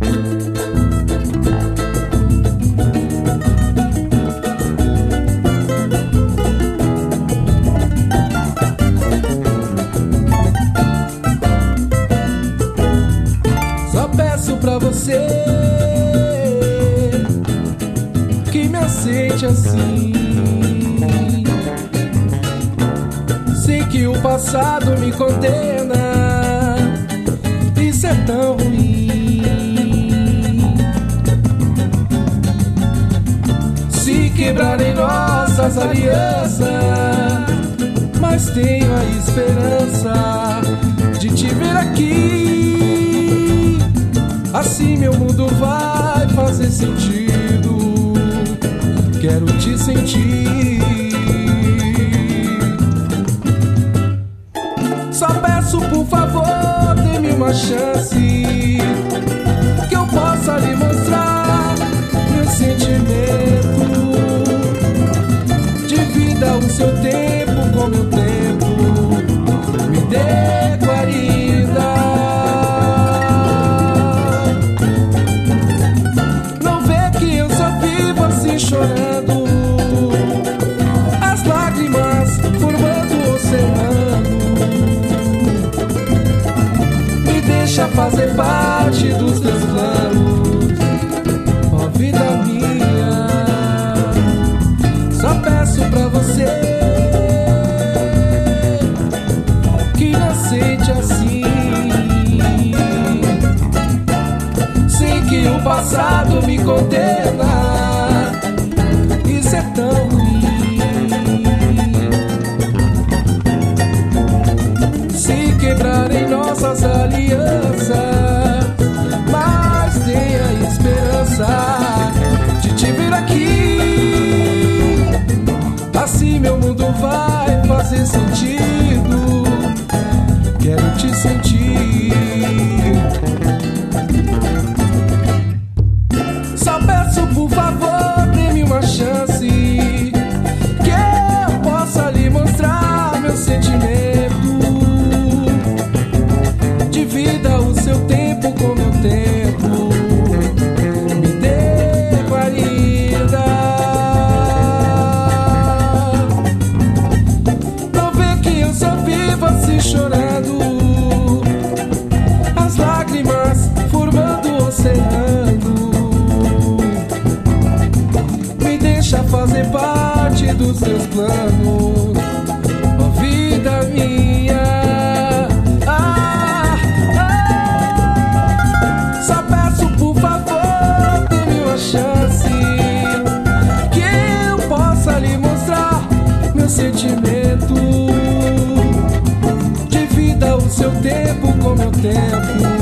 Pra você que me aceite assim. Sei que o passado me condena, isso é tão ruim. Se quebrarem nossas alianças, mas tenho a esperança de te ver aqui. Assim meu mundo vai fazer sentido. Quero te sentir. Só peço por favor, dê-me uma chance, que eu possa lhe mostrar meu sentimento. Divida o seu tempo com meu tempo. Me dê guarida. Chorando, as lágrimas formando o oceano. Me deixa fazer parte dos teus planos, ó vida minha. Só peço pra você que me aceite assim. Sei que o passado me condena, isso é tão ruim. Se quebrarem nossas alianças, mas tenha esperança de te ver aqui. Assim meu mundo vai fazer sentido. Quero te sentir. Só peço por favor, dê-me uma chance, que eu possa lhe mostrar meu sentimento. Divida o seu tempo com meu tempo. Me dê guarida. Não vê que eu só vivo assim chorando, as lágrimas formando o oceano. Deixa fazer parte dos teus planos, ó vida minha. Só peço por favor, dê-me uma chance, que eu possa lhe mostrar meu sentimento. Divida o seu tempo com meu tempo.